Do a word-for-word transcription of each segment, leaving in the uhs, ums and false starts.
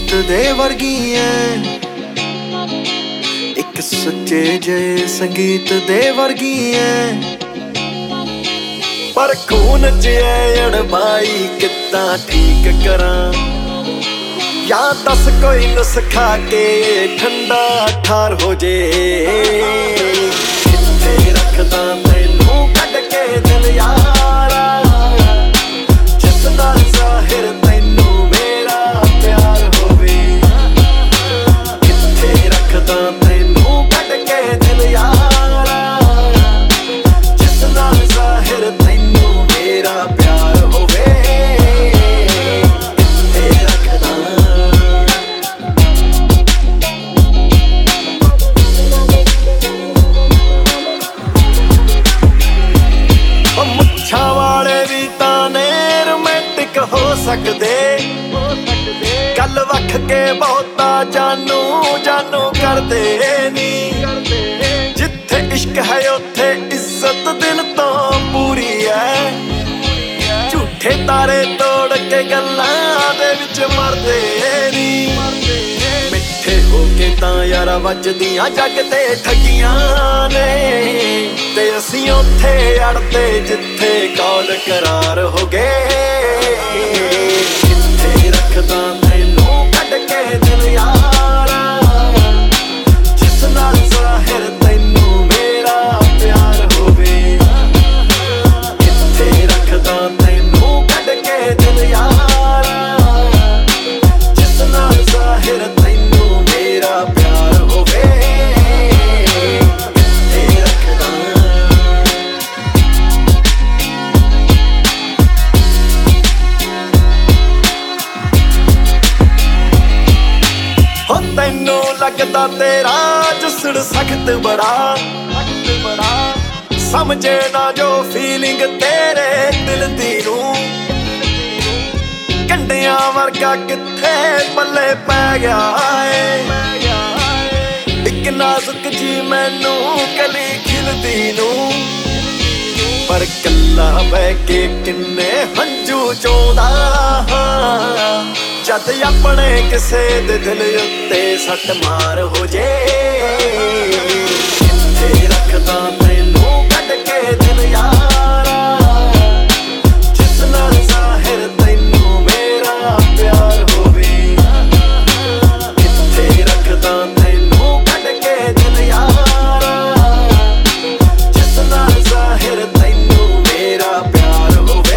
ਗੀਤ ਦੇ ਵਰਗੀ ਐ, ਇੱਕ ਸੱਚੇ ਜੇ ਸੰਗੀਤ ਦੇ ਵਰਗੀ ਐ। ਪਰ ਖੂਨ ਚ ਐ ਅੜਬਾਈ ਕਿੱਦਾਂ ਠੀਕ ਕਰਾਂ, ਜਾਂ ਦੱਸ ਕੋਈ ਨੁਸਖਾ ਕੇ ਠੰਡਾ ਠਾਰ ਹੋ ਜੇ। ਕਿੱਥੇ ਰੱਖਦਾ ਤੈਨੂੰ ਕੱਢ ਕੇ ਦਿਲ ਯਾਰਾ, ਜਿਸ ਨਾਲ ਜ਼ਾਹਿਰ ਤੈਨੂੰ ਮੇਰਾ ਪਿਆਰ ਹੋਵੇ। ਕਿੱਥੇ ਰੱਖਦਾ ਤੈਨੂੰ ਕੱਢ ਕੇ ਦਿਲ ਯਾਰਾ, ਜਿਸ ਨਾਲ ਜ਼ਾਹਿਰ ਤੈਨੂੰ ਮੇਰਾ ਪਿਆਰ ਹੋਵੇ। ਮੁੱਛਾਂ ਵਾਲੇ ਵੀ ਤਾਂ ਨੇ ਰੋਮਾਂਟਿਕ ਹੋ ਸਕਦੇ, ਗੱਲ ਵੱਖ ਕੇ ਬਹੁਤਾ ਜਾਨੂ ਜਾਨੂ ਕਰਦੇ ਨੀ। ਜਿੱਥੇ ਇਸ਼ਕ ਹੈ ਉੱਥੇ ਇੱਜ਼ਤ ਦਿਲ ਤੋਂ ਪੂਰੀ ਐ, ਝੂਠੇ ਤਾਰੇ ਤੋੜ ਕੇ ਗੱਲਾਂ ਦੇ ਵਿੱਚ ਮਰਦੇ ਨੀ। ਮਿੱਠੇ ਹੋ ਕੇ ਤਾਂ ਯਾਰਾਂ ਵੱਜਦੀਆਂ ਜੱਗ ਤੇ ਠੱਗੀਆਂ ਨੇ, ਤੇ ਅਸੀਂ ਉੱਥੇ ਅੜਦੇ ਜਿੱਥੇ ਕੌਲ ਕਰਾਰ ਹੋ ਗਏ। ਕਿੱਥੇ ਰੱਖਦਾ ਤੈਨੂੰ ਕੱਢ ਕੇ ਦਿਲ ਯਾਰਾ, ਜਿਸ ਨਾਲ ਜ਼ਾਹਿਰ ਤੈਨੂੰ ਮੇਰਾ ਪਿਆਰ ਹੋਵੇ। ਕਿੱਥੇ ਰੱਖਦਾ ਤੈਨੂੰ ਕੱਢ ਕੇ ਦਿਲ ਯਾਰਾ, ਜਿਸ ਨਾਲ ਜ਼ਾਹਿਰ ਤੈਨੂੰ ਮੇਰਾ ਪਿਆਰ ਹੋਵੇ। ਤੈਨੂੰ ਲੱਗਦਾ ਤੇਰਾ ਜੁਸੜ ਸਖਤ ਬੜਾ, ਸਮਝੇ ਨਾ ਜੋ ਫੀਲਿੰਗ ਤੇਰੇ ਦਿਲ ਦੀ ਨੂੰ। ਕੰਡਿਆਂ ਵਰਗਾ ਕਿੱਥੇ ਪੱਲੇ ਪੈ ਗਿਆ ਏ, ਇੱਕ ਨਾਜ਼ੁਕ ਜੀ ਮੈਨੂੰ ਕਲੀ ਖਿਲਦੀ ਨੂੰ। ਪਰ ਕੱਲਾ ਬਹਿ ਕੇ ਕਿੰਨੇ ਹੰਝੂ ਚੋਂਦਾ ਹਾਂ, ਜਦ ਆਪਣੇ ਕਿਸੇ ਦੇ ਦਿਲ ਉੱਤੇ ਸੱਟ ਮਾਰ ਹੋ ਜੇ। ਕਿੱਥੇ ਰੱਖਦਾ ਤੈਨੂੰ ਕੱਢ ਕੇ ਦਿਲ ਯਾਰਾ, ਜਿਸ ਨਾਲ ਜ਼ਾਹਿਰ ਤੈਨੂੰ ਮੇਰਾ ਪਿਆਰ ਹੋਵੇ। ਕਿੱਥੇ ਰੱਖਦਾ ਤੈਨੂੰ ਕੱਢ ਕੇ ਦਿਲ ਯਾਰਾ, ਜਿਸ ਨਾਲ ਜ਼ਾਹਿਰ ਤੈਨੂੰ ਮੇਰਾ ਪਿਆਰ ਹੋਵੇ।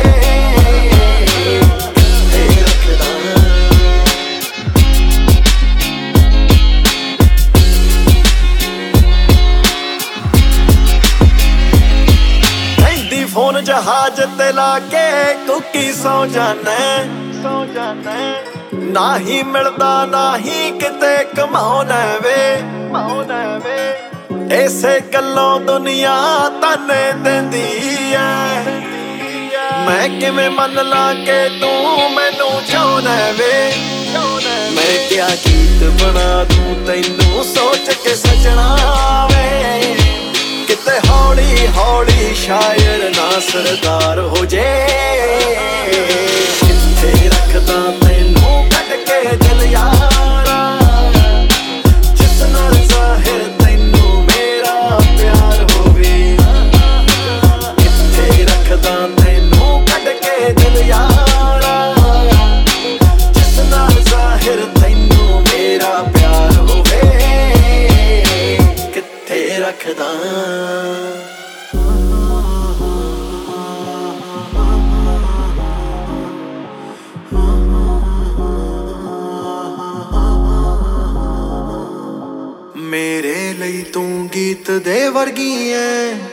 ਫੋਨ ਜਹਾਜ਼ ਤੇ ਲਾ ਕੇ ਕੁੱਕੀ ਸੌ ਜਾਨੇ, ਸੌ ਜਾਨੇ। ਨਾ ਹੀ ਮਿਲਦਾ ਨਾ ਹੀ ਕਿਤੇ ਕਮਾਉਣਾ ਵੇ, ਕਮਾਉਣਾ ਵੇ। ਇਸੇ ਗੱਲੋਂ ਦੁਨੀਆ ਤਾਨੇ ਦਿੰਦੀ ਐ, ਮੈਂ ਕਿਵੇਂ ਮੰਨ ਲਾਂ ਕਿ ਤੂੰ ਮੈਨੂੰ ਚਾਹੁੰਦਾ ਵੇ। ਮੈਂ ਕਿਆ ਗੀਤ ਬਣਾ ਦੂੰ ਤੈਨੂੰ ਸੋਚ ਕੇ ਸਜਣਾ ਵੇ, ਕਿਤੇ ਹੌਲੀ ਹੌਲੀ ਸ਼ਾਇਰ ਨਾ ਸਰਦਾਰ ਹੋ ਜੇ। ਕਿੱਥੇ ਰੱਖਦਾ ਤੈਨੂੰ ਕੱਢ ਕੇ ਦਿਲ ਯਾਰਾ, ਜਿਸ ਨਾਲ ਜ਼ਾਹਿਰ ਤੈਨੂੰ ਮੇਰਾ ਪਿਆਰ ਹੋਵੇ। ਕਿੱਥੇ ਰੱਖਦਾ ਤੈਨੂੰ ਕੱਢ ਕੇ ਦਿਲ ਯਾਰਾ, ਜਿਸ ਨਾਲ ਜ਼ਾਹਿਰ ਤੈਨੂੰ ਮੇਰਾ ਪਿਆਰ ਹੋਵੇ। ਕਿੱਥੇ ਰੱਖਦਾ ਮੇਰੇ ਲਈ ਤੂੰ ਗੀਤ ਦੇ ਵਰਗੀ ਐ,